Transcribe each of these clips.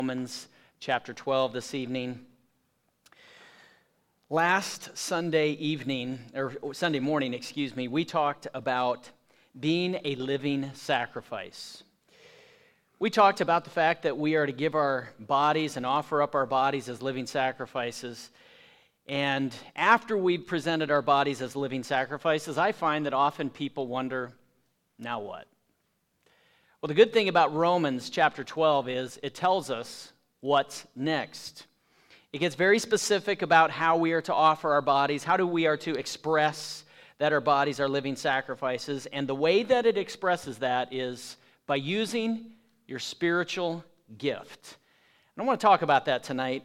Romans chapter 12 this evening. Last Sunday morning, we talked about being a living sacrifice. We talked about the fact that we are to give our bodies and offer up our bodies as living sacrifices. And after we've presented our bodies as living sacrifices, I find that often people wonder, now what? Well, the good thing about Romans chapter 12 is it tells us what's next. It gets very specific about how we are to offer our bodies, how we are to express that our bodies are living sacrifices, and the way that it expresses that is by using your spiritual gift. And I want to talk about that tonight.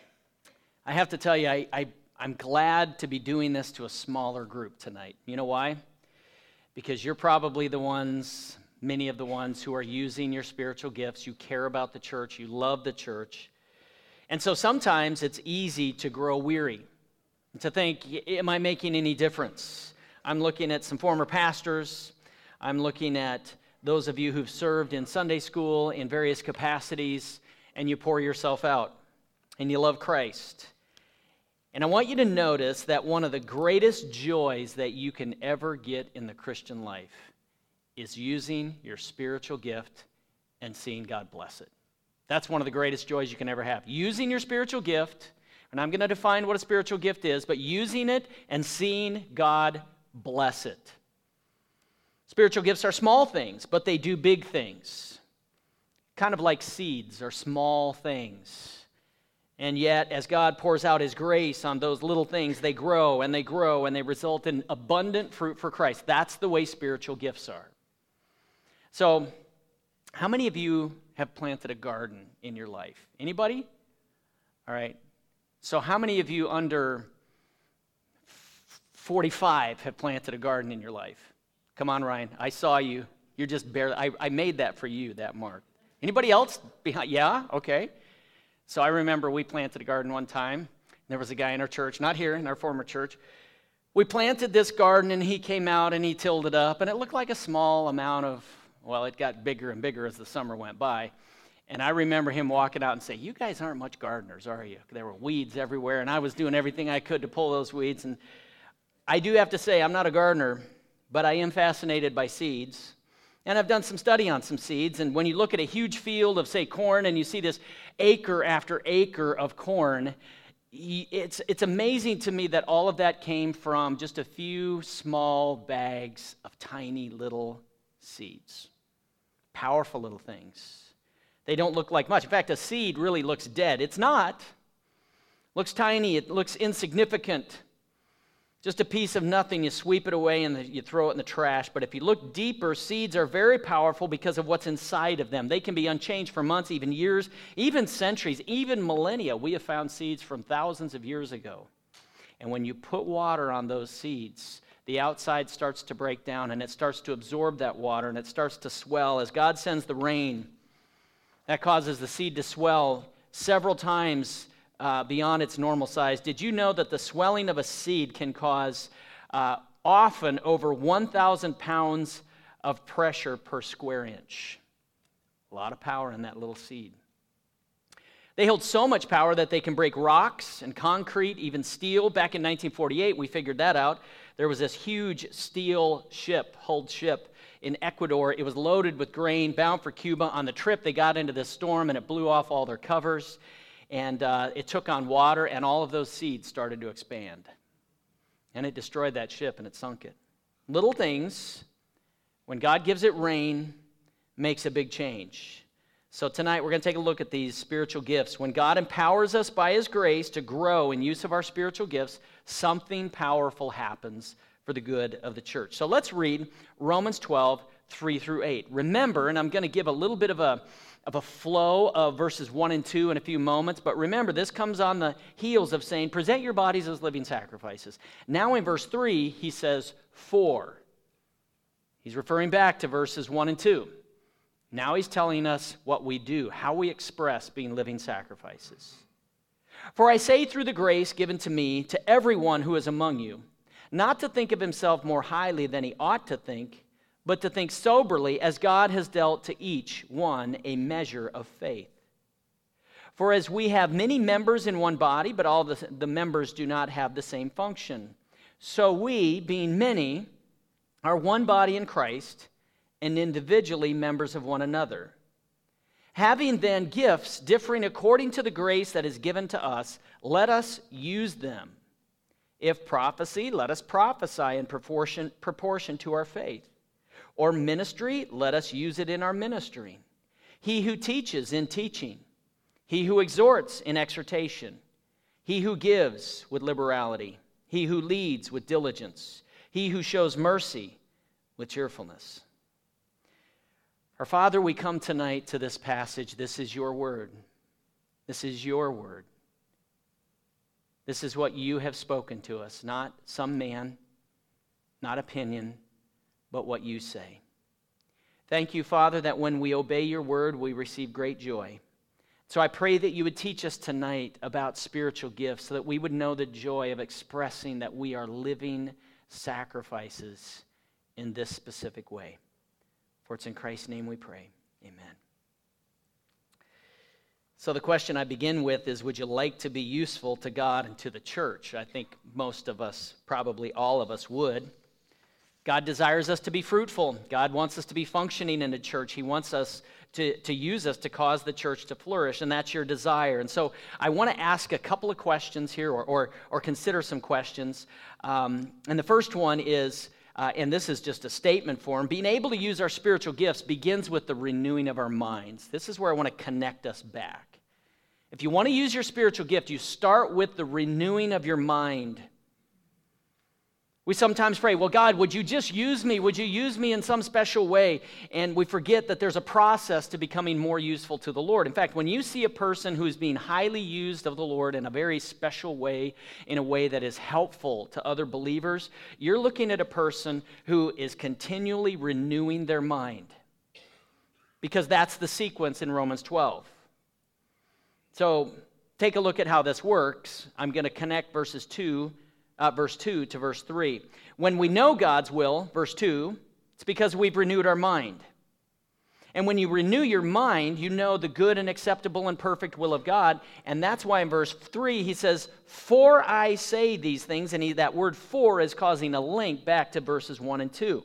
I have to tell you, I'm glad to be doing this to a smaller group tonight. You know why? Because you're probably many of the ones who are using your spiritual gifts. You care about the church. You love the church. And so sometimes it's easy to grow weary, to think, am I making any difference? I'm looking at some former pastors. I'm looking at those of you who've served in Sunday school in various capacities, and you pour yourself out, and you love Christ. And I want you to notice that one of the greatest joys that you can ever get in the Christian life is using your spiritual gift and seeing God bless it. That's one of the greatest joys you can ever have. Using your spiritual gift, and I'm going to define what a spiritual gift is, but using it and seeing God bless it. Spiritual gifts are small things, but they do big things. Kind of like seeds are small things. And yet, as God pours out His grace on those little things, they grow, and they result in abundant fruit for Christ. That's the way spiritual gifts are. So, how many of you have planted a garden in your life? Anybody? All right. So, how many of you under 45 have planted a garden in your life? Come on, Ryan. I saw you. You're just barely, I made that for you, that mark. Anybody else behind? Yeah? Okay. So, I remember we planted a garden one time. There was a guy in our church, not here, in our former church. We planted this garden, and he came out, and he tilled it up, and it looked like a small amount of, well, it got bigger and bigger as the summer went by. And I remember him walking out and saying, you guys aren't much gardeners, are you? There were weeds everywhere, and I was doing everything I could to pull those weeds. And I do have to say, I'm not a gardener, but I am fascinated by seeds. And I've done some study on some seeds. And when you look at a huge field of, say, corn, and you see this acre after acre of corn, it's amazing to me that all of that came from just a few small bags of tiny little seeds. Powerful little things. They don't look like much. In fact, a seed really looks dead. It's not. Looks tiny. It looks insignificant. Just a piece of nothing. You sweep it away and you throw it in the trash. But if you look deeper, seeds are very powerful because of what's inside of them. They can be unchanged for months, even years, even centuries, even millennia. We have found seeds from thousands of years ago. And when you put water on those seeds, the outside starts to break down, and it starts to absorb that water, and it starts to swell. As God sends the rain, that causes the seed to swell several times beyond its normal size. Did you know that the swelling of a seed can cause often over 1,000 pounds of pressure per square inch? A lot of power in that little seed. They hold so much power that they can break rocks and concrete, even steel. Back in 1948, we figured that out. There was this huge steel hulled ship in Ecuador. It was loaded with grain, bound for Cuba. On the trip, they got into this storm, and it blew off all their covers. And it took on water, and all of those seeds started to expand. And it destroyed that ship, and it sunk it. Little things, when God gives it rain, makes a big change. So tonight we're going to take a look at these spiritual gifts. When God empowers us by His grace to grow in use of our spiritual gifts, something powerful happens for the good of the church. So let's read Romans 12, 3 through 8. Remember, and I'm going to give a little bit of a flow of verses 1 and 2 in a few moments, but remember, this comes on the heels of saying, present your bodies as living sacrifices. Now in verse 3, he says, for. He's referring back to verses 1 and 2. Now he's telling us what we do, how we express being living sacrifices. For I say through the grace given to me, to everyone who is among you, not to think of himself more highly than he ought to think, but to think soberly as God has dealt to each one a measure of faith. For as we have many members in one body, but all the members do not have the same function, so we, being many, are one body in Christ, and individually members of one another. Having then gifts differing according to the grace that is given to us, let us use them. If prophecy, let us prophesy in proportion to our faith. Or ministry, let us use it in our ministry. He who teaches in teaching. He who exhorts in exhortation. He who gives with liberality. He who leads with diligence. He who shows mercy with cheerfulness. Our Father, we come tonight to this passage. This is your word. This is your word. This is what you have spoken to us, not some man, not opinion, but what you say. Thank you, Father, that when we obey your word, we receive great joy. So I pray that you would teach us tonight about spiritual gifts so that we would know the joy of expressing that we are living sacrifices in this specific way. For it's in Christ's name we pray. Amen. So the question I begin with is, would you like to be useful to God and to the church? I think most of us, probably all of us, would. God desires us to be fruitful. God wants us to be functioning in the church. He wants us to use us to cause the church to flourish, and that's your desire. And so I want to ask a couple of questions here, or consider some questions. And the first one is, and this is just a statement form, being able to use our spiritual gifts begins with the renewing of our minds. This is where I want to connect us back. If you want to use your spiritual gift, you start with the renewing of your mind. We sometimes pray, well, God, would you just use me? Would you use me in some special way? And we forget that there's a process to becoming more useful to the Lord. In fact, when you see a person who's being highly used of the Lord in a very special way, in a way that is helpful to other believers, you're looking at a person who is continually renewing their mind. Because that's the sequence in Romans 12. So take a look at how this works. I'm going to connect verse 2 to verse 3. When we know God's will, verse 2, it's because we've renewed our mind. And when you renew your mind, you know the good and acceptable and perfect will of God. And that's why in verse 3 he says, for I say these things. And that word for is causing a link back to verses 1 and 2.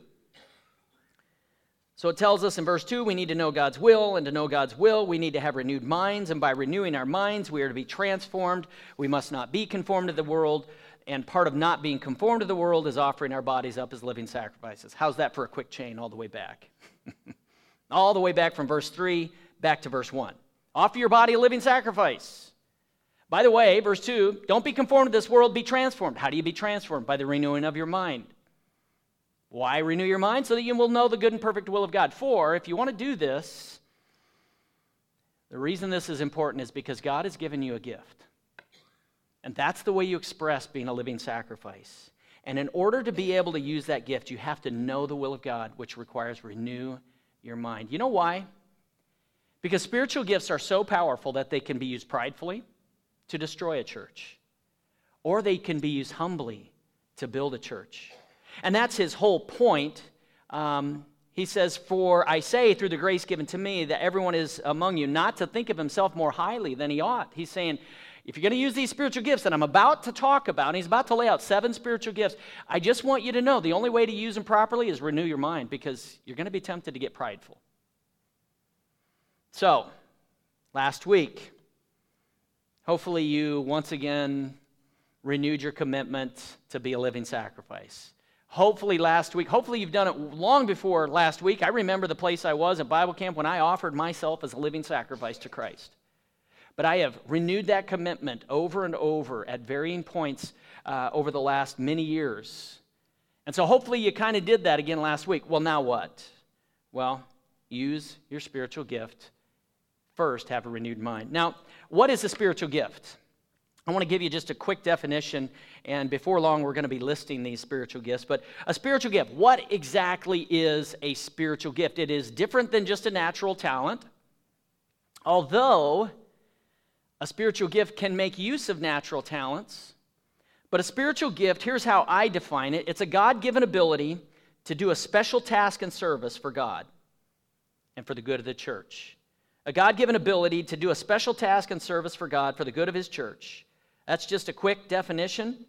So it tells us in verse 2, we need to know God's will, and to know God's will, we need to have renewed minds, and by renewing our minds, we are to be transformed. We must not be conformed to the world, and part of not being conformed to the world is offering our bodies up as living sacrifices. How's that for a quick chain all the way back? All the way back from verse 3 back to verse 1. Offer your body a living sacrifice. By the way, verse 2, don't be conformed to this world, be transformed. How do you be transformed? By the renewing of your mind. Why renew your mind? So that you will know the good and perfect will of God. For, if you want to do this, the reason this is important is because God has given you a gift. And that's the way you express being a living sacrifice. And in order to be able to use that gift, you have to know the will of God, which requires renew your mind. You know why? Because spiritual gifts are so powerful that they can be used pridefully to destroy a church, or they can be used humbly to build a church. And that's his whole point. He says, for I say through the grace given to me that everyone is among you not to think of himself more highly than he ought. He's saying, if you're going to use these spiritual gifts that I'm about to talk about, and he's about to lay out 7 spiritual gifts, I just want you to know the only way to use them properly is renew your mind, because you're going to be tempted to get prideful. So, last week, hopefully you once again renewed your commitment to be a living sacrifice. Hopefully you've done it long before last week. I remember the place I was at Bible camp when I offered myself as a living sacrifice to Christ. But I have renewed that commitment over and over at varying points over the last many years. And so hopefully you kind of did that again last week. Well, now what? Well, use your spiritual gift. First, have a renewed mind. Now, what is a spiritual gift? I want to give you just a quick definition, and before long we're going to be listing these spiritual gifts. But a spiritual gift, what exactly is a spiritual gift? It is different than just a natural talent. Although a spiritual gift can make use of natural talents, but a spiritual gift, here's how I define it. It's a God-given ability to do a special task and service for God and for the good of the church. A God-given ability to do a special task and service for God for the good of his church. That's just a quick definition.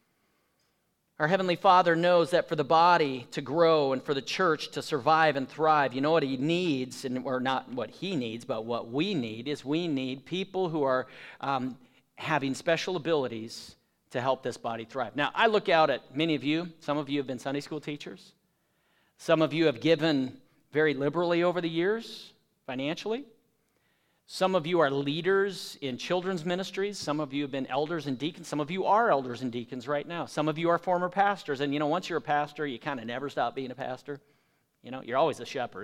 Our Heavenly Father knows that for the body to grow and for the church to survive and thrive, you know what he needs, or not what he needs, but what we need, is we need people who are having special abilities to help this body thrive. Now, I look out at many of you. Some of you have been Sunday school teachers. Some of you have given very liberally over the years, financially. Some of you are leaders in children's ministries. Some of you have been elders and deacons. Some of you are elders and deacons right now. Some of you are former pastors. And, once you're a pastor, you kind of never stop being a pastor. You're always a shepherd.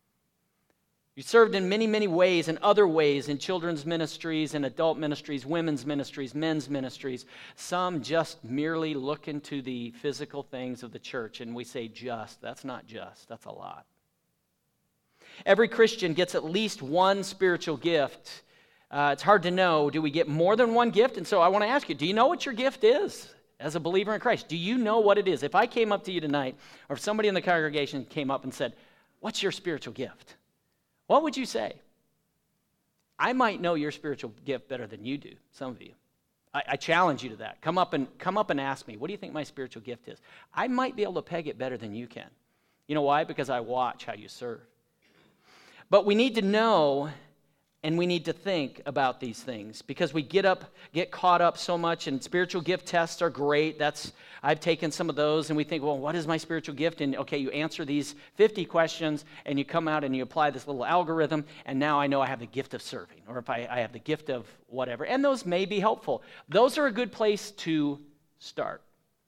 You served in many, many ways and other ways in children's ministries and adult ministries, women's ministries, men's ministries. Some just merely look into the physical things of the church, and we say just. That's not just. That's a lot. Every Christian gets at least one spiritual gift. It's hard to know, do we get more than one gift? And so I want to ask you, do you know what your gift is as a believer in Christ? Do you know what it is? If I came up to you tonight, or if somebody in the congregation came up and said, what's your spiritual gift? What would you say? I might know your spiritual gift better than you do, some of you. I challenge you to that. Come up and ask me, what do you think my spiritual gift is? I might be able to peg it better than you can. You know why? Because I watch how you serve. But we need to know and we need to think about these things because we get caught up so much, and spiritual gift tests are great. I've taken some of those, and we think, well, what is my spiritual gift? And okay, you answer these 50 questions, and you come out and you apply this little algorithm, and now I know I have the gift of serving, or if I have the gift of whatever. And those may be helpful. Those are a good place to start.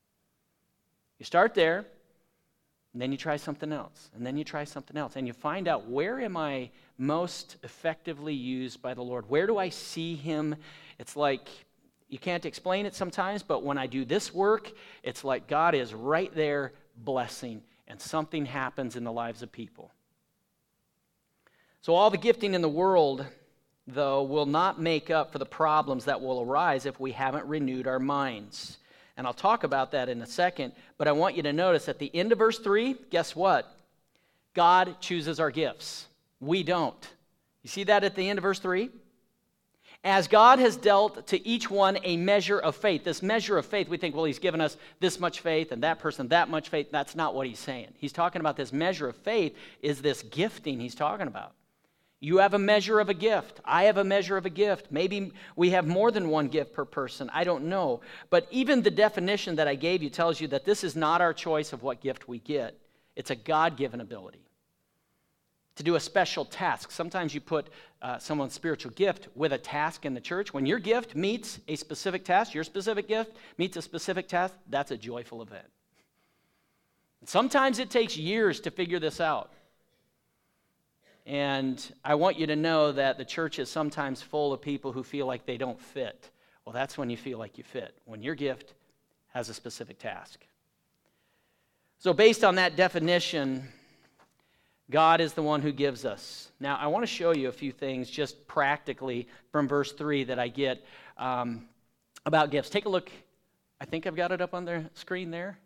You start there. And then you try something else, and then you try something else, and you find out, where am I most effectively used by the Lord? Where do I see him? It's like you can't explain it sometimes, but when I do this work, it's like God is right there blessing, and something happens in the lives of people. So all the gifting in the world, though, will not make up for the problems that will arise if we haven't renewed our minds. And I'll talk about that in a second, but I want you to notice at the end of verse 3, guess what? God chooses our gifts. We don't. You see that at the end of verse 3? As God has dealt to each one a measure of faith. This measure of faith, we think, well, he's given us this much faith and that person that much faith. That's not what he's saying. He's talking about this measure of faith is this gifting he's talking about. You have a measure of a gift. I have a measure of a gift. Maybe we have more than one gift per person. I don't know. But even the definition that I gave you tells you that this is not our choice of what gift we get. It's a God-given ability to do a special task. Sometimes you put someone's spiritual gift with a task in the church. When your gift meets a specific task, your specific gift meets a specific task, that's a joyful event. Sometimes it takes years to figure this out. And I want you to know that the church is sometimes full of people who feel like they don't fit. Well, that's when you feel like you fit, when your gift has a specific task. So based on that definition, God is the one who gives us. Now, I want to show you a few things just practically from verse 3 that I get about gifts. Take a look. I think I've got it up on the screen there.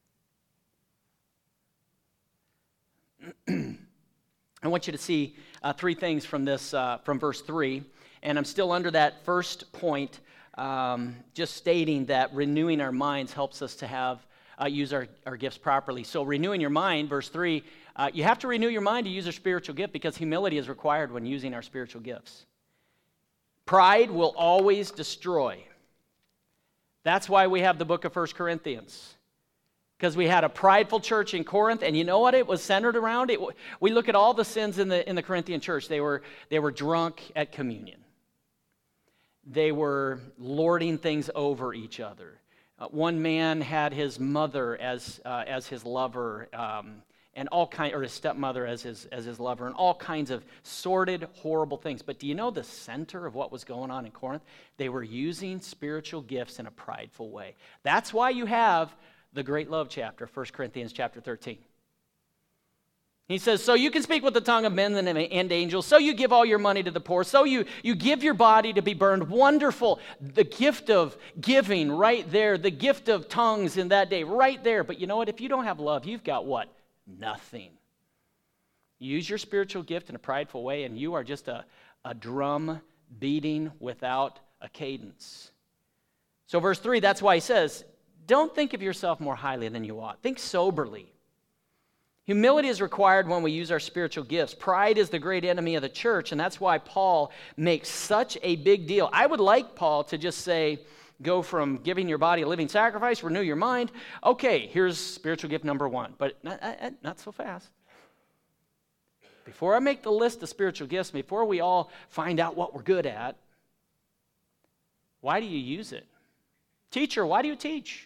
I want you to see three things from this, from verse 3. And I'm still under that first point, just stating that renewing our minds helps us to use our gifts properly. So renewing your mind, verse 3, you have to renew your mind to use your spiritual gift because humility is required when using our spiritual gifts. Pride will always destroy. That's why we have the book of 1 Corinthians. Because we had a prideful church in Corinth, and you know what it was centered around? We look at all the sins in the Corinthian church. They were drunk at communion. They were lording things over each other. One man had his mother as his lover, and or his stepmother as his lover, and all kinds of sordid, horrible things. But do you know the center of what was going on in Corinth? They were using spiritual gifts in a prideful way. That's why you have the great love chapter, 1 Corinthians chapter 13. He says, so you can speak with the tongue of men and angels, so you give all your money to the poor, so you give your body to be burned. Wonderful. The gift of giving right there, the gift of tongues in that day right there. But you know what? If you don't have love, you've got what? Nothing. Use your spiritual gift in a prideful way, and you are just a drum beating without a cadence. So verse 3, that's why he says, don't think of yourself more highly than you ought. Think soberly. Humility is required when we use our spiritual gifts. Pride is the great enemy of the church, and that's why Paul makes such a big deal. I would like Paul to just say, go from giving your body a living sacrifice, renew your mind. Okay, here's spiritual gift number 1, but not so fast. Before I make the list of spiritual gifts, before we all find out what we're good at, why do you use it? Teacher, why do you teach?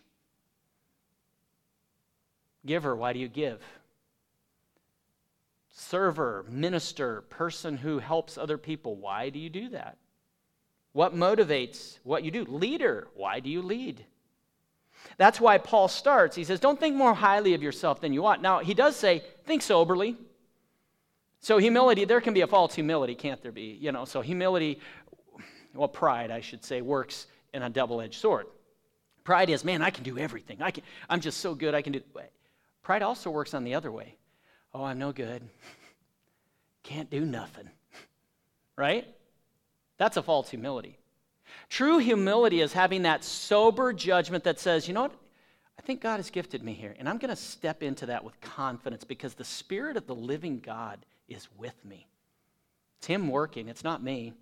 Giver, why do you give? Server, minister, person who helps other people, why do you do that? What motivates what you do? Leader, why do you lead? That's why Paul starts. He says, don't think more highly of yourself than you ought. Now, he does say, think soberly. So humility, there can be a false humility, can't there be? So humility, pride, I should say, works in a double-edged sword. Pride is, man, I can do everything. I'm just so good, I can do. Pride also works on the other way. Oh, I'm no good. Can't do nothing. Right? That's a false humility. True humility is having that sober judgment that says, you know what? I think God has gifted me here, and I'm going to step into that with confidence because the Spirit of the living God is with me. It's Him working. It's not me.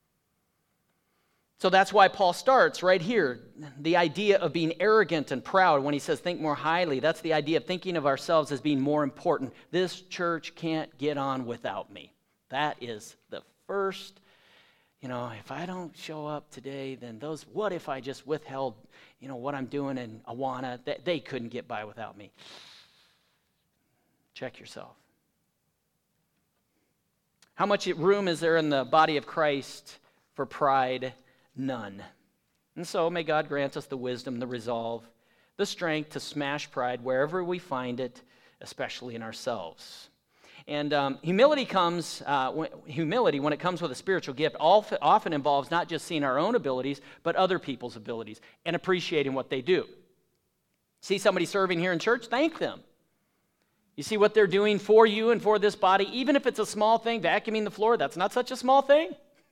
So that's why Paul starts right here. The idea of being arrogant and proud when he says think more highly, that's the idea of thinking of ourselves as being more important. This church can't get on without me. That is the first, if I don't show up today, then what if I just withheld, what I'm doing in Awana? They couldn't get by without me. Check yourself. How much room is there in the body of Christ for pride? None. And so may God grant us the wisdom, the resolve, the strength to smash pride wherever we find it, especially in ourselves. And humility, when it comes with a spiritual gift, often involves not just seeing our own abilities, but other people's abilities and appreciating what they do. See somebody serving here in church? Thank them. You see what they're doing for you and for this body, even if it's a small thing, vacuuming the floor, that's not such a small thing.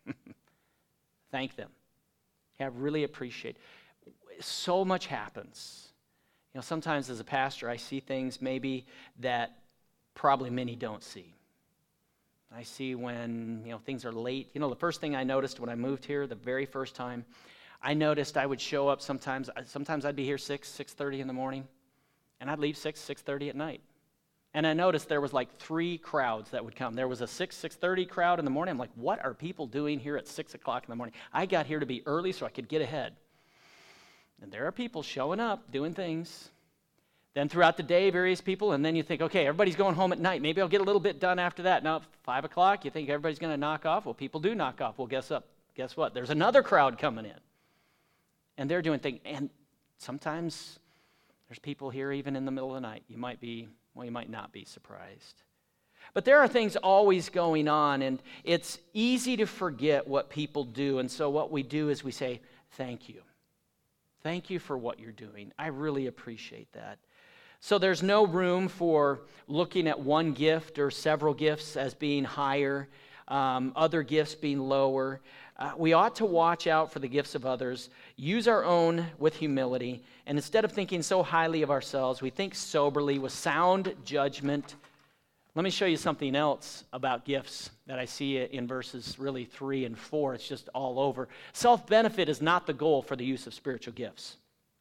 Thank them. Really appreciate. So much happens. Sometimes as a pastor, I see things maybe that probably many don't see. I see when, things are late. The first thing I noticed when I moved here, the very first time, I noticed I would show up sometimes I'd be here 6:30 in the morning, and I'd leave 6:30 at night. And I noticed there was like 3 crowds that would come. There was a 6:30 crowd in the morning. I'm like, what are people doing here at 6 o'clock in the morning? I got here to be early so I could get ahead. And there are people showing up, doing things. Then throughout the day, various people, and then you think, okay, everybody's going home at night. Maybe I'll get a little bit done after that. Now, 5 o'clock, you think everybody's going to knock off? Well, people do knock off. Well, guess what? There's another crowd coming in. And they're doing things. And sometimes there's people here even in the middle of the night. You might not be surprised. But there are things always going on, and it's easy to forget what people do. And so what we do is we say, thank you. Thank you for what you're doing. I really appreciate that. So there's no room for looking at one gift or several gifts as being higher, other gifts being lower. We ought to watch out for the gifts of others, use our own with humility, and instead of thinking so highly of ourselves, we think soberly with sound judgment. Let me show you something else about gifts that I see in verses really 3 and 4. It's just all over. Self-benefit is not the goal for the use of spiritual gifts.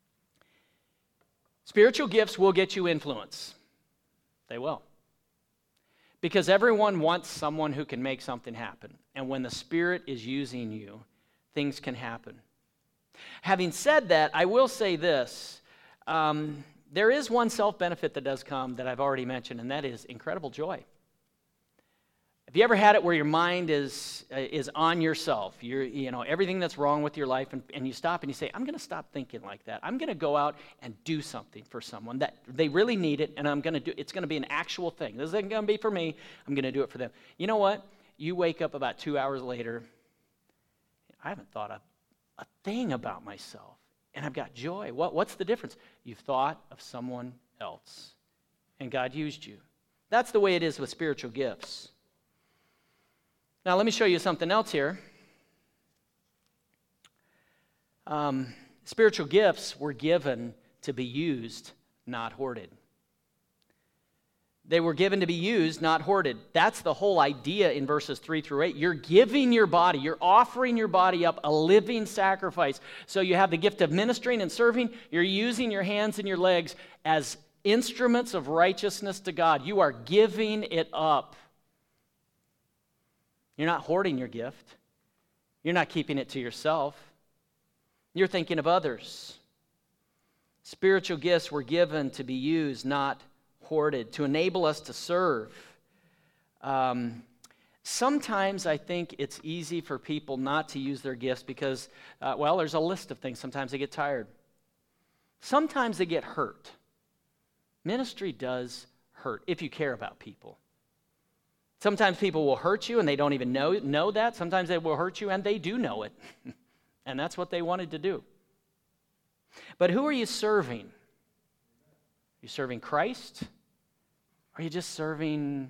Spiritual gifts will get you influence. They will. Because everyone wants someone who can make something happen. And when the Spirit is using you, things can happen. Having said that, I will say this. There is one self-benefit that does come that I've already mentioned, and that is incredible joy. Have you ever had it where your mind is on yourself? Everything that's wrong with your life, and you stop and you say, I'm going to stop thinking like that. I'm going to go out and do something for someone that they really need it, and it's going to be an actual thing. This isn't going to be for me. I'm going to do it for them. You know what? You wake up about 2 hours later, I haven't thought a thing about myself, and I've got joy. What's the difference? You've thought of someone else, and God used you. That's the way it is with spiritual gifts. Now, let me show you something else here. Spiritual gifts were given to be used, not hoarded. They were given to be used, not hoarded. That's the whole idea in verses 3 through 8. You're giving your body, you're offering your body up a living sacrifice. So you have the gift of ministering and serving. You're using your hands and your legs as instruments of righteousness to God. You are giving it up. You're not hoarding your gift. You're not keeping it to yourself. You're thinking of others. Spiritual gifts were given to be used, not hoarded, to enable us to serve. Sometimes I think it's easy for people not to use their gifts because, there's a list of things. Sometimes they get tired. Sometimes they get hurt. Ministry does hurt if you care about people. Sometimes people will hurt you and they don't even know that. Sometimes they will hurt you and they do know it. And that's what they wanted to do. But who are you serving? Are you serving Christ? Or are you just serving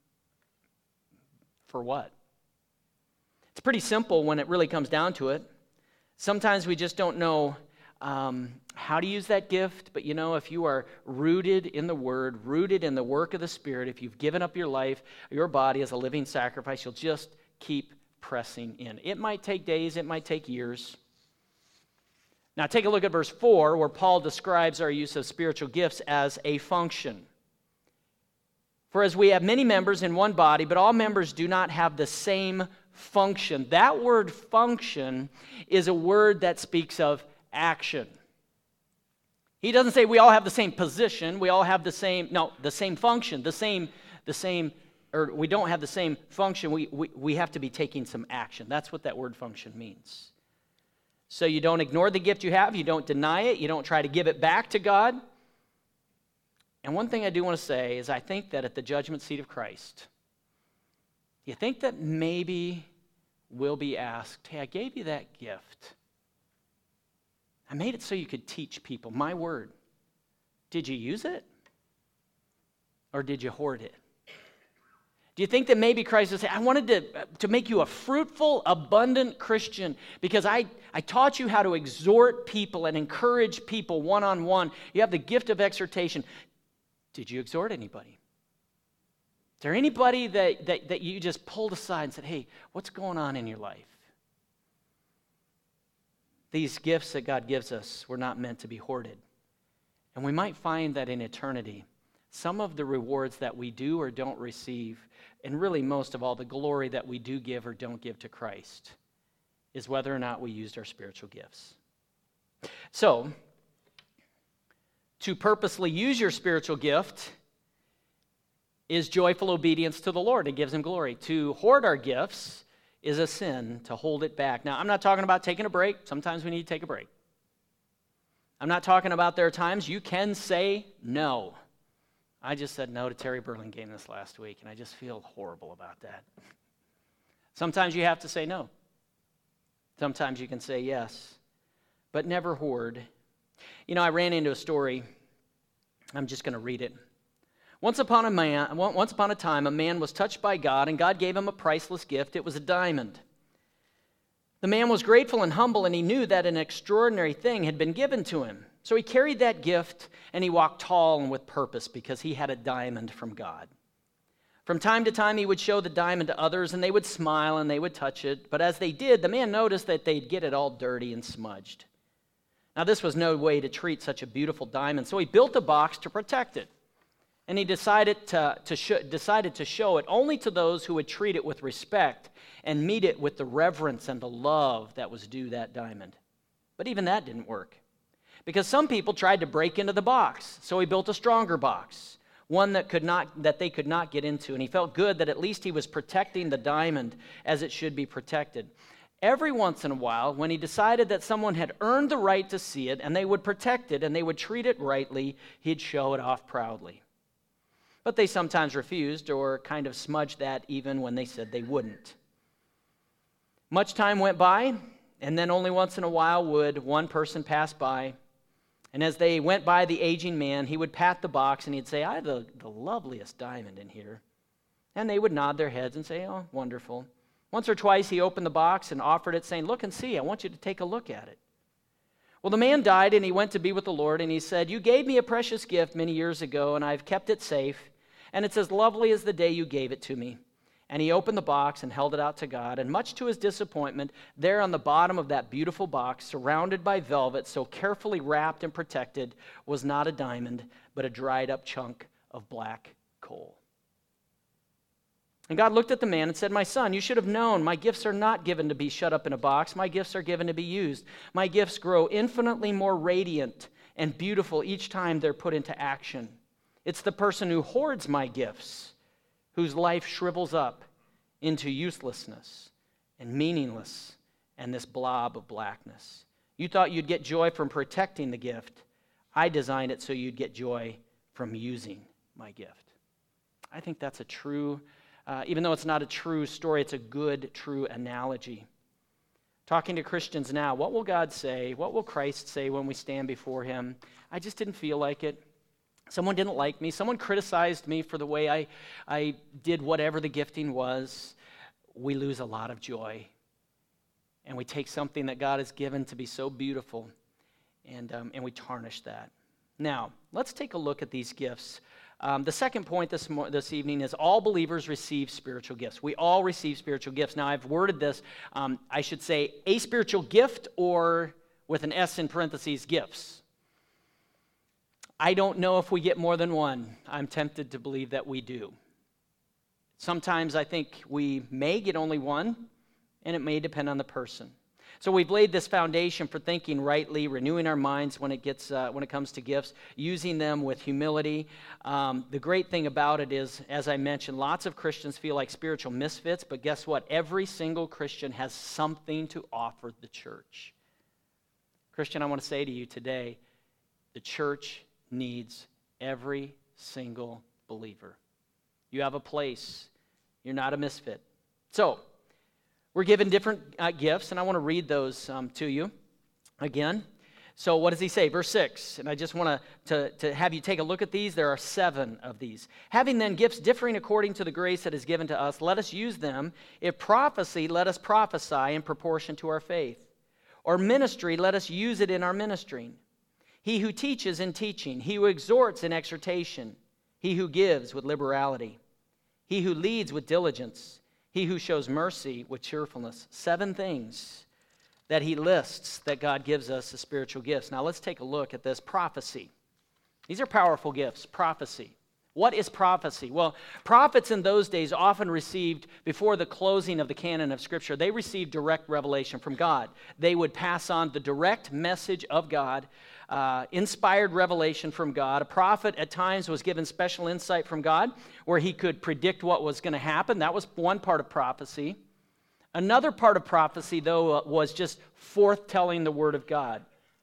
for what? It's pretty simple when it really comes down to it. Sometimes we just don't know how to use that gift, but if you are rooted in the Word, rooted in the work of the Spirit, if you've given up your life, your body as a living sacrifice, you'll just keep pressing in. It might take days, it might take years. Now take a look at verse 4, where Paul describes our use of spiritual gifts as a function. For as we have many members in one body, but all members do not have the same function. That word function is a word that speaks of action. He doesn't say we all have the same position, we all have the same function, or we don't have the same function, we have to be taking some action. That's what that word function means. So you don't ignore the gift you have, you don't deny it, you don't try to give it back to God. And one thing I do want to say is I think that at the judgment seat of Christ, you think that maybe we'll be asked, hey, I gave you that gift. I made it so you could teach people my word. Did you use it? Or did you hoard it? Do you think that maybe Christ will say, I wanted to make you a fruitful, abundant Christian because I taught you how to exhort people and encourage people one-on-one. You have the gift of exhortation. Did you exhort anybody? Is there anybody that you just pulled aside and said, hey, what's going on in your life? These gifts that God gives us were not meant to be hoarded. And we might find that in eternity, some of the rewards that we do or don't receive, and really most of all, the glory that we do give or don't give to Christ, is whether or not we used our spiritual gifts. So, to purposely use your spiritual gift is joyful obedience to the Lord. It gives Him glory. To hoard our gifts is a sin, to hold it back. Now, I'm not talking about taking a break. Sometimes we need to take a break. I'm not talking about there are times you can say no. I just said no to Terry Burlingame this last week, and I just feel horrible about that. Sometimes you have to say no. Sometimes you can say yes, but never hoard. I ran into a story. I'm just going to read it. Once upon a time, a man was touched by God, and God gave him a priceless gift. It was a diamond. The man was grateful and humble, and he knew that an extraordinary thing had been given to him. So he carried that gift, and he walked tall and with purpose because he had a diamond from God. From time to time, he would show the diamond to others, and they would smile and they would touch it. But as they did, the man noticed that they'd get it all dirty and smudged. Now, this was no way to treat such a beautiful diamond, so he built a box to protect it. And he decided to show it only to those who would treat it with respect and meet it with the reverence and the love that was due that diamond. But even that didn't work, because some people tried to break into the box. So he built a stronger box, one that they could not get into. And he felt good that at least he was protecting the diamond as it should be protected. Every once in a while, when he decided that someone had earned the right to see it and they would protect it and they would treat it rightly, he'd show it off proudly. But they sometimes refused or kind of smudged that even when they said they wouldn't. Much time went by, and then only once in a while would one person pass by, And as they went by the aging man, he would pat the box and he'd say, I have the loveliest diamond in here. And they would nod their heads and say, oh, wonderful. Once or twice he opened the box and offered it, saying, look and see, I want you to take a look at it. Well, the man died and he went to be with the Lord, and he said, you gave me a precious gift many years ago, and I've kept it safe, and it's as lovely as the day you gave it to me. And he opened the box and held it out to God, and much to his disappointment, there on the bottom of that beautiful box, surrounded by velvet, so carefully wrapped and protected, was not a diamond, but a dried-up chunk of black coal. And God looked at the man and said, my son, you should have known my gifts are not given to be shut up in a box. My gifts are given to be used. My gifts grow infinitely more radiant and beautiful each time they're put into action. It's the person who hoards my gifts whose life shrivels up into uselessness and meaningless and this blob of blackness. You thought you'd get joy from protecting the gift. I designed it so you'd get joy from using my gift. I think that's a true even though it's not a true story, it's a good, true analogy. Talking to Christians now, what will God say? What will Christ say when we stand before him? I just didn't feel like it. Someone didn't like me. Someone criticized me for the way I did whatever the gifting was. We lose a lot of joy. And we take something that God has given to be so beautiful, and we tarnish that. Now, let's take a look at these gifts. The second point this evening is all believers receive spiritual gifts. We all receive spiritual gifts. Now, I've worded this, I should say a spiritual gift, or with an S in parentheses, gifts. I don't know if we get more than one. I'm tempted to believe that we do. Sometimes I think we may get only one, and it may depend on the person. So we've laid this foundation for thinking rightly, renewing our minds when it comes to gifts, using them with humility. The great thing about it is, as I mentioned, lots of Christians feel like spiritual misfits, but guess what? Every single Christian has something to offer the church. Christian, I want to say to you today, the church needs every single believer. You have a place. You're not a misfit. So, we're given different gifts, and I want to read those to you again. So what does he say? Verse 6, and I just want to have you take a look at these. There are 7 of these. Having then gifts differing according to the grace that is given to us, let us use them. If prophecy, let us prophesy in proportion to our faith. Or ministry, let us use it in our ministering. He who teaches in teaching, he who exhorts in exhortation, he who gives with liberality, he who leads with diligence, he who shows mercy with cheerfulness. 7 things that he lists that God gives us as spiritual gifts. Now let's take a look at this. Prophecy. These are powerful gifts. Prophecy. What is prophecy? Well, prophets in those days often received, before the closing of the canon of Scripture, they received direct revelation from God. They would pass on the direct message of God, inspired revelation from God. A prophet at times was given special insight from God where he could predict what was going to happen. That was one part of prophecy. Another part of prophecy, though, was just forthtelling the Word of God.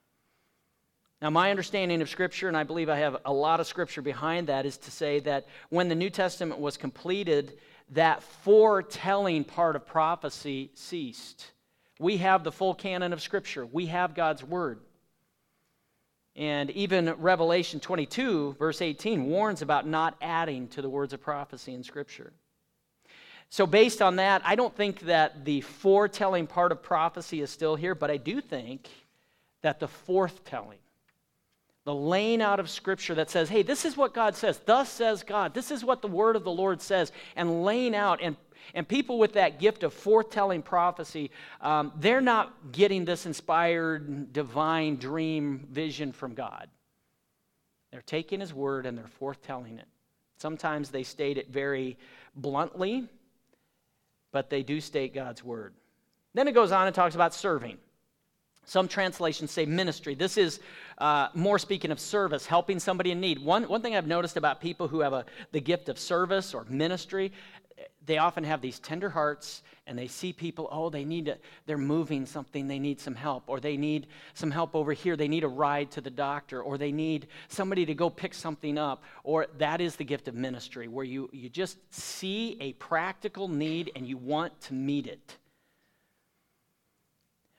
Now, my understanding of Scripture, and I believe I have a lot of Scripture behind that, is to say that when the New Testament was completed, that foretelling part of prophecy ceased. We have the full canon of Scripture. We have God's Word. And even Revelation 22, verse 18, warns about not adding to the words of prophecy in Scripture. So based on that, I don't think that the foretelling part of prophecy is still here, but I do think that the forthtelling, the laying out of Scripture that says, hey, this is what God says, thus says God, this is what the word of the Lord says, and laying out, and people with that gift of forthtelling prophecy, they're not getting this inspired, divine dream vision from God. They're taking His word and they're forthtelling it. Sometimes they state it very bluntly, but they do state God's word. Then it goes on and talks about serving. Some translations say ministry. This is more speaking of service, helping somebody in need. One thing I've noticed about people who have the gift of service or ministry, they often have these tender hearts, and they see people, they're moving something, they need some help, or they need some help over here, they need a ride to the doctor, or they need somebody to go pick something up, or that is the gift of ministry, where you just see a practical need and you want to meet it.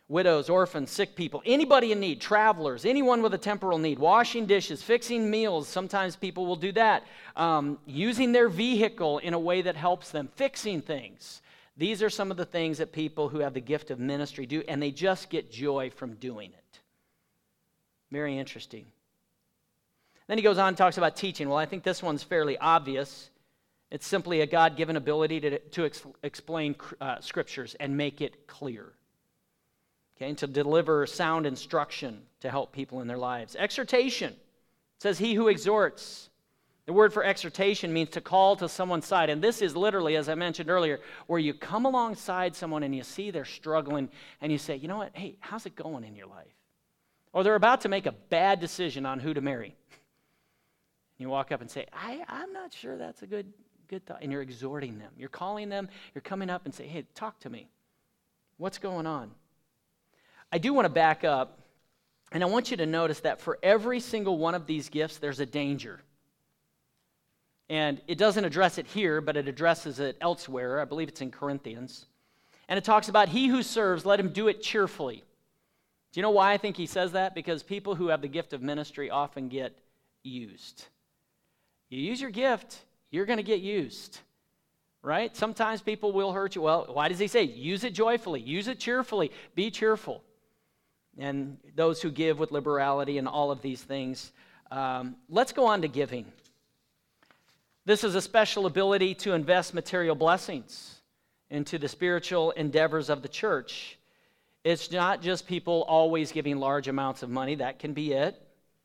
Widows, orphans, sick people, anybody in need, travelers, anyone with a temporal need, washing dishes, fixing meals. Sometimes people will do that. Using their vehicle in a way that helps them, fixing things. These are some of the things that people who have the gift of ministry do, and they just get joy from doing it. Very interesting. Then he goes on and talks about teaching. Well, I think this one's fairly obvious. It's simply a God-given ability to explain scriptures and make it clear. Okay, and to deliver sound instruction to help people in their lives. Exhortation. It says, he who exhorts. The word for exhortation means to call to someone's side. And this is literally, as I mentioned earlier, where you come alongside someone and you see they're struggling and you say, you know what, hey, how's it going in your life? Or they're about to make a bad decision on who to marry. You walk up and say, I'm not sure that's a good thought. And you're exhorting them. You're calling them. You're coming up and say, hey, talk to me. What's going on? I do want to back up, and I want you to notice that for every single one of these gifts, there's a danger. And it doesn't address it here, but it addresses it elsewhere. I believe it's in Corinthians. And it talks about, he who serves, let him do it cheerfully. Do you know why I think he says that? Because people who have the gift of ministry often get used. You use your gift, you're going to get used. Right? Sometimes people will hurt you. Well, why does he say? Use it joyfully. Use it cheerfully. Be cheerful. And those who give with liberality and all of these things. Let's go on to giving. This is a special ability to invest material blessings into the spiritual endeavors of the church. It's not just people always giving large amounts of money. That can be it.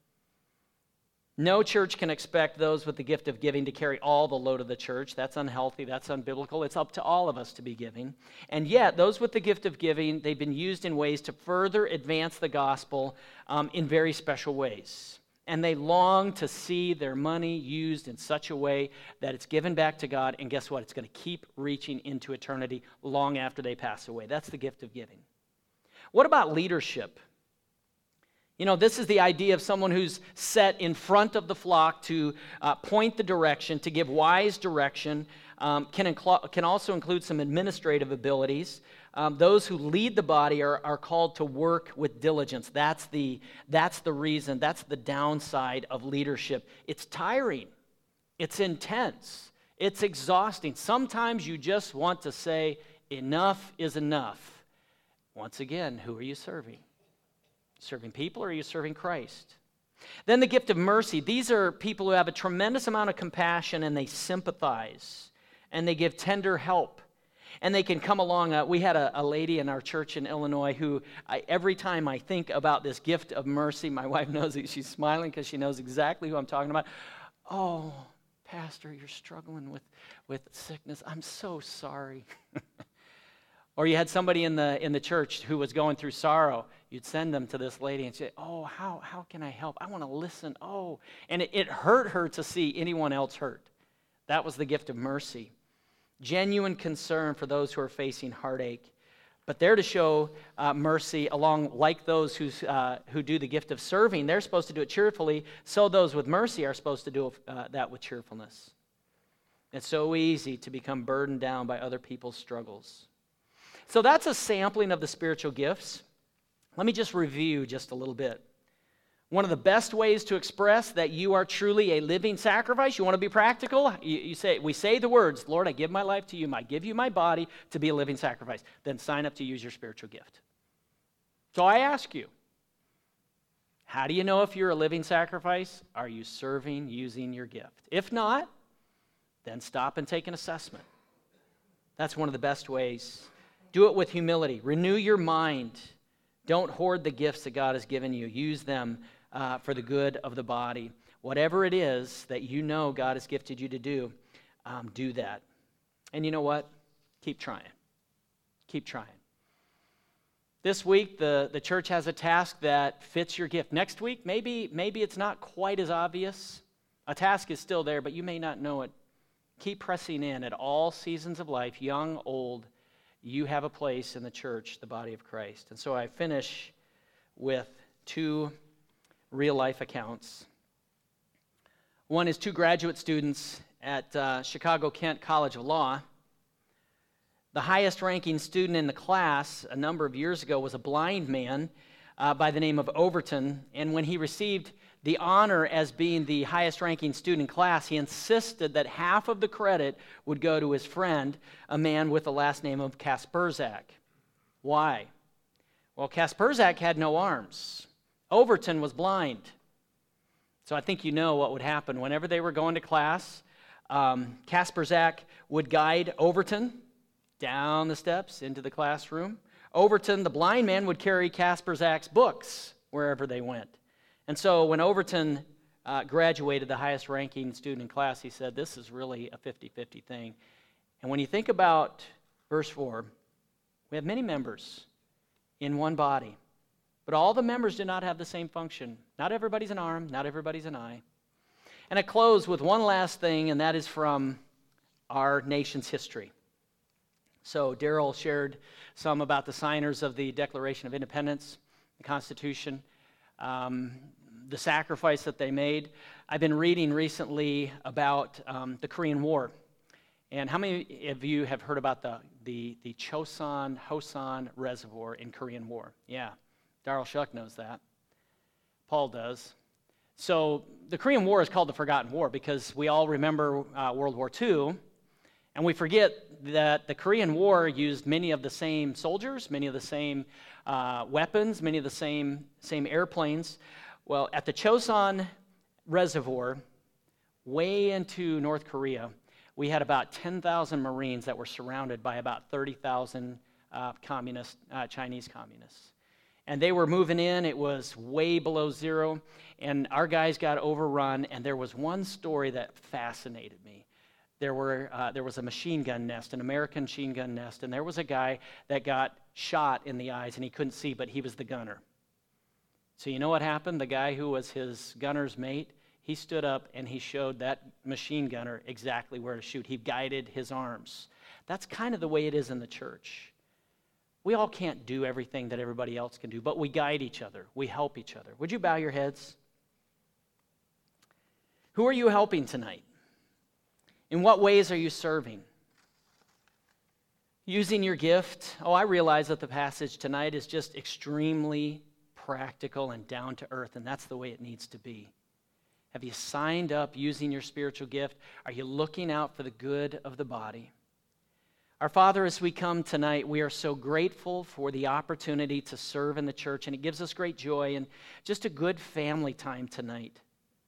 No church can expect those with the gift of giving to carry all the load of the church. That's unhealthy. That's unbiblical. It's up to all of us to be giving. And yet, those with the gift of giving, they've been used in ways to further advance the gospel in very special ways. And they long to see their money used in such a way that it's given back to God. And guess what? It's going to keep reaching into eternity long after they pass away. That's the gift of giving. What about leadership? You know, this is the idea of someone who's set in front of the flock to point the direction, to give wise direction. Can also include some administrative abilities. Those who lead the body are called to work with diligence. That's the reason, that's the downside of leadership. It's tiring. It's intense. It's exhausting. Sometimes you just want to say, enough is enough. Once again, who are you serving? Serving people, or are you serving Christ? Then the gift of mercy. These are people who have a tremendous amount of compassion, and they sympathize, and they give tender help, and they can come along. We had a lady in our church in Illinois who, every time I think about this gift of mercy, my wife knows it. She's smiling because she knows exactly who I'm talking about. Oh, Pastor, you're struggling with sickness. I'm so sorry. Or you had somebody in the church who was going through sorrow. You'd send them to this lady and say, oh, how can I help? I want to listen. Oh, and it hurt her to see anyone else hurt. That was the gift of mercy. Genuine concern for those who are facing heartache. But they're to show mercy along like those who do the gift of serving. They're supposed to do it cheerfully. So those with mercy are supposed to do that with cheerfulness. It's so easy to become burdened down by other people's struggles. So that's a sampling of the spiritual gifts. Let me just review just a little bit. One of the best ways to express that you are truly a living sacrifice, you want to be practical, we say the words, Lord, I give my life to you, I give you my body to be a living sacrifice. Then sign up to use your spiritual gift. So I ask you, how do you know if you're a living sacrifice? Are you serving using your gift? If not, then stop and take an assessment. That's one of the best ways. Do it with humility. Renew your mind. Don't hoard the gifts that God has given you. Use them for the good of the body. Whatever it is that you know God has gifted you to do that. And you know what? Keep trying. Keep trying. This week, the church has a task that fits your gift. Next week, maybe it's not quite as obvious. A task is still there, but you may not know it. Keep pressing in at all seasons of life, young, old. You have a place in the church, the body of Christ. And so I finish with two real-life accounts. One is two graduate students at Chicago-Kent College of Law. The highest ranking student in the class a number of years ago was a blind man by the name of Overton, and when he received the honor as being the highest ranking student in class, he insisted that half of the credit would go to his friend, a man with the last name of Kasperzak. Why? Well, Kasperzak had no arms. Overton was blind. So I think you know what would happen. Whenever they were going to class, Kasperzak would guide Overton down the steps into the classroom. Overton, the blind man, would carry Kasperzak's books wherever they went. And so when Overton graduated, the highest ranking student in class, he said, this is really a 50-50 thing. And when you think about verse 4, we have many members in one body, but all the members do not have the same function. Not everybody's an arm, not everybody's an eye. And I close with one last thing, and that is from our nation's history. So Daryl shared some about the signers of the Declaration of Independence, the Constitution, the sacrifice that they made. I've been reading recently about the Korean War. And how many of you have heard about the Chosun Hosan Reservoir in Korean War? Yeah, Darrell Shuck knows that. Paul does. So the Korean War is called the Forgotten War because we all remember World War II, and we forget that the Korean War used many of the same soldiers, many of the same weapons, many of the same airplanes. Well, at the Chosun Reservoir, way into North Korea, we had about 10,000 Marines that were surrounded by about 30,000 Chinese communists. And they were moving in. It was way below zero, and our guys got overrun, and there was one story that fascinated me. There was a machine gun nest, an American machine gun nest, and there was a guy that got shot in the eyes, and he couldn't see, but he was the gunner. So you know what happened? The guy who was his gunner's mate, he stood up and he showed that machine gunner exactly where to shoot. He guided his arms. That's kind of the way it is in the church. We all can't do everything that everybody else can do, but we guide each other. We help each other. Would you bow your heads? Who are you helping tonight? In what ways are you serving? Using your gift? Oh, I realize that the passage tonight is just extremely practical and down to earth, and that's the way it needs to be. Have you signed up using your spiritual gift? Are you looking out for the good of the body? Our Father, as we come tonight, we are so grateful for the opportunity to serve in the church, and it gives us great joy and just a good family time tonight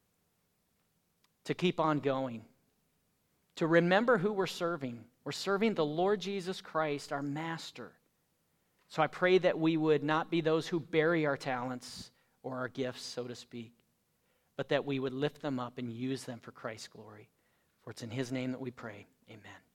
to keep on going, to remember who we're serving. We're serving the Lord Jesus Christ, our Master. So I pray that we would not be those who bury our talents or our gifts, so to speak, but that we would lift them up and use them for Christ's glory. For it's in His name that we pray. Amen.